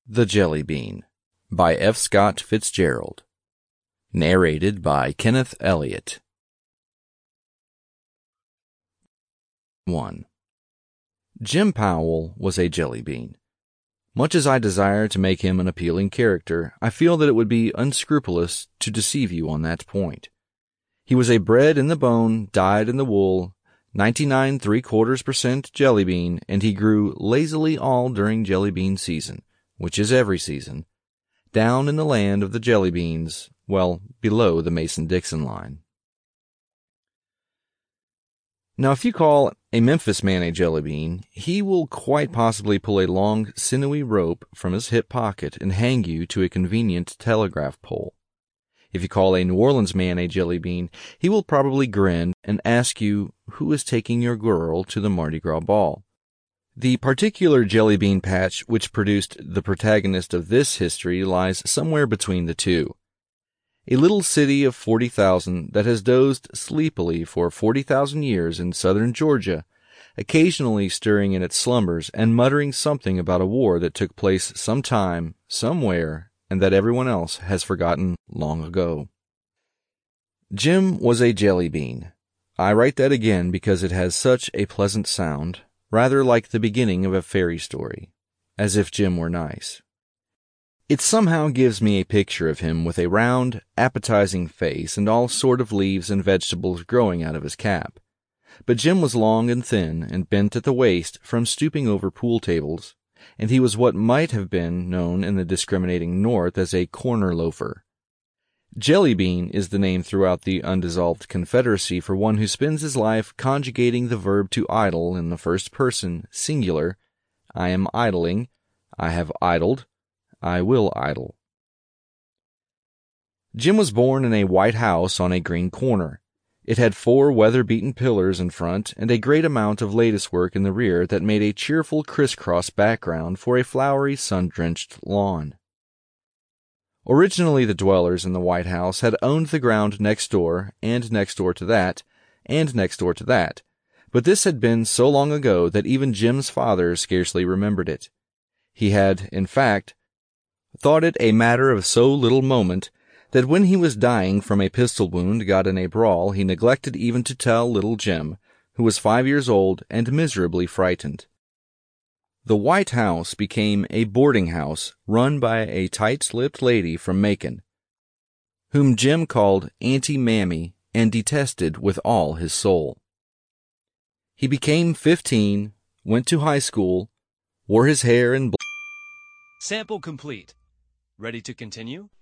The Jelly Bean by F. Scott Fitzgerald. Narrated by Kenneth Elliott. 1. Jim Powell was a jelly bean. Much as I desire to make him an appealing character, I feel that it would be unscrupulous to deceive you on that point. He was a bred in the bone, dyed in the wool, 99 3/4% jelly bean, and he grew lazily all during jelly bean season, which is every season, down in the land of the jelly beans, well, below the Mason-Dixon line. Now, if you call a Memphis man a jelly bean, he will quite possibly pull a long, sinewy rope from his hip pocket and hang you to a convenient telegraph pole. If you call a New Orleans man a jelly bean, he will probably grin and ask you who is taking your girl to the Mardi Gras ball. The particular jelly bean patch which produced the protagonist of this history lies somewhere between the two. A little city of 40,000 that has dozed sleepily for 40,000 years in southern Georgia, occasionally stirring in its slumbers and muttering something about a war that took place sometime, somewhere, and that everyone else has forgotten long ago. Jim was a jelly bean. I write that again because it has such a pleasant sound, rather like the beginning of a fairy story, as if Jim were nice. It somehow gives me a picture of him with a round, appetizing face and all sort of leaves and vegetables growing out of his cap. But Jim was long and thin and bent at the waist from stooping over pool tables, and he was what might have been known in the discriminating North as a corner loafer. Jelly bean is the name throughout the undissolved Confederacy for one who spends his life conjugating the verb to idle in the first person, singular. I am idling, I have idled, I will idle. Jim was born in a white house on a green corner. It had 4 weather-beaten pillars in front and a great amount of lattice work in the rear that made a cheerful crisscross background for a flowery, sun-drenched lawn. Originally the dwellers in the White House had owned the ground next door, and next door to that, and next door to that, but this had been so long ago that even Jim's father scarcely remembered it. He had, in fact, thought it a matter of so little moment that when he was dying from a pistol wound got in a brawl, he neglected even to tell little Jim, who was 5 years old and miserably frightened. The White House became a boarding house run by a tight-lipped lady from Macon, whom Jim called Auntie Mammy and detested with all his soul. He became 15, went to high school, wore his hair in Sample complete. Ready to continue?